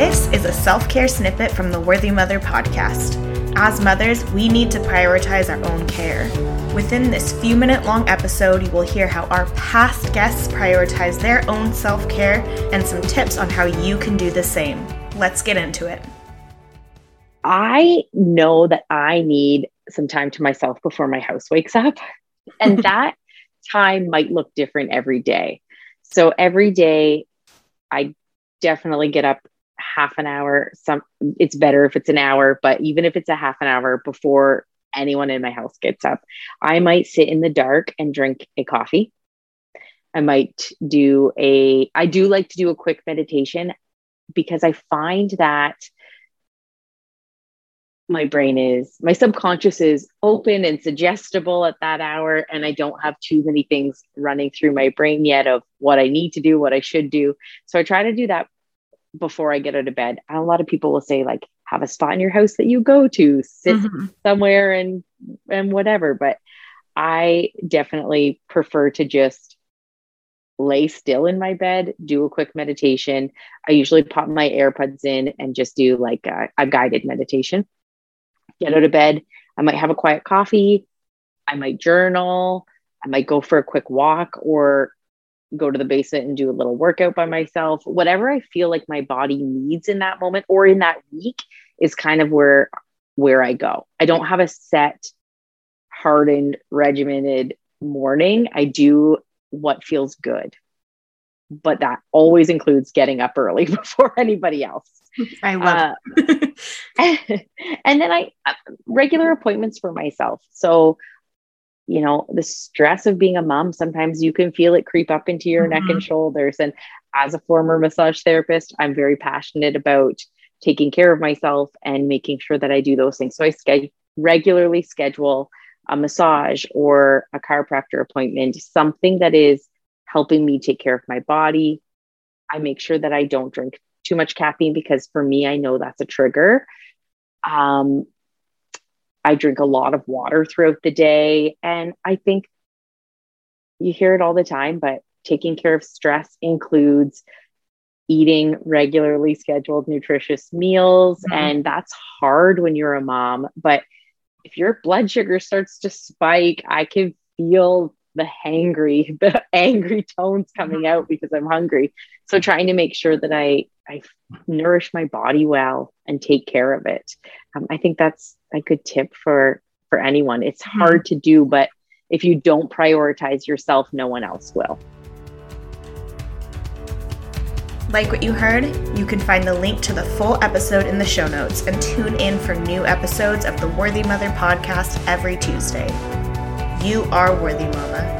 This is a self-care snippet from the Worthy Mother podcast. As mothers, we need to prioritize our own care. Within this few-minute-long episode, you will hear how our past guests prioritize their own self-care and some tips on how you can do the same. Let's get into it. I know that I need some time to myself before my house wakes up, and that time might look different every day. So every day, I definitely get up half an hour. It's better if it's an hour, but even if it's a half an hour before anyone in my house gets up, I might sit in the dark and drink a coffee. I do like to do a quick meditation because I find that my subconscious is open and suggestible at that hour. And I don't have too many things running through my brain yet of what I need to do, what I should do. So I try to do that before I get out of bed. A lot of people will say, like, have a spot in your house that you go to, sit somewhere and whatever. But I definitely prefer to just lay still in my bed, do a quick meditation. I usually pop my AirPods in and just do like a guided meditation. Get out of bed. I might have a quiet coffee. I might journal. I might go for a quick walk or go to the basement and do a little workout by myself. Whatever I feel like my body needs in that moment or in that week is kind of where I go. I don't have a set, hardened, regimented morning. I do what feels good, but that always includes getting up early before anybody else. I love it. And then regular appointments for myself. So, you know, the stress of being a mom, sometimes you can feel it creep up into your neck and shoulders. And as a former massage therapist, I'm very passionate about taking care of myself and making sure that I do those things. So I regularly schedule a massage or a chiropractor appointment, something that is helping me take care of my body. I make sure that I don't drink too much caffeine because for me, I know that's a trigger. I drink a lot of water throughout the day. And I think you hear it all the time, but taking care of stress includes eating regularly scheduled nutritious meals. And that's hard when you're a mom. But if your blood sugar starts to spike, I can feel the angry tones coming out because I'm hungry. So trying to make sure that I nourish my body well and take care of it. I think that's a good tip for anyone. It's hard to do, but if you don't prioritize yourself, no one else will. Like what you heard? You can find the link to the full episode in the show notes and tune in for new episodes of the Worthy Mother podcast every Tuesday. You are worthy, Mama.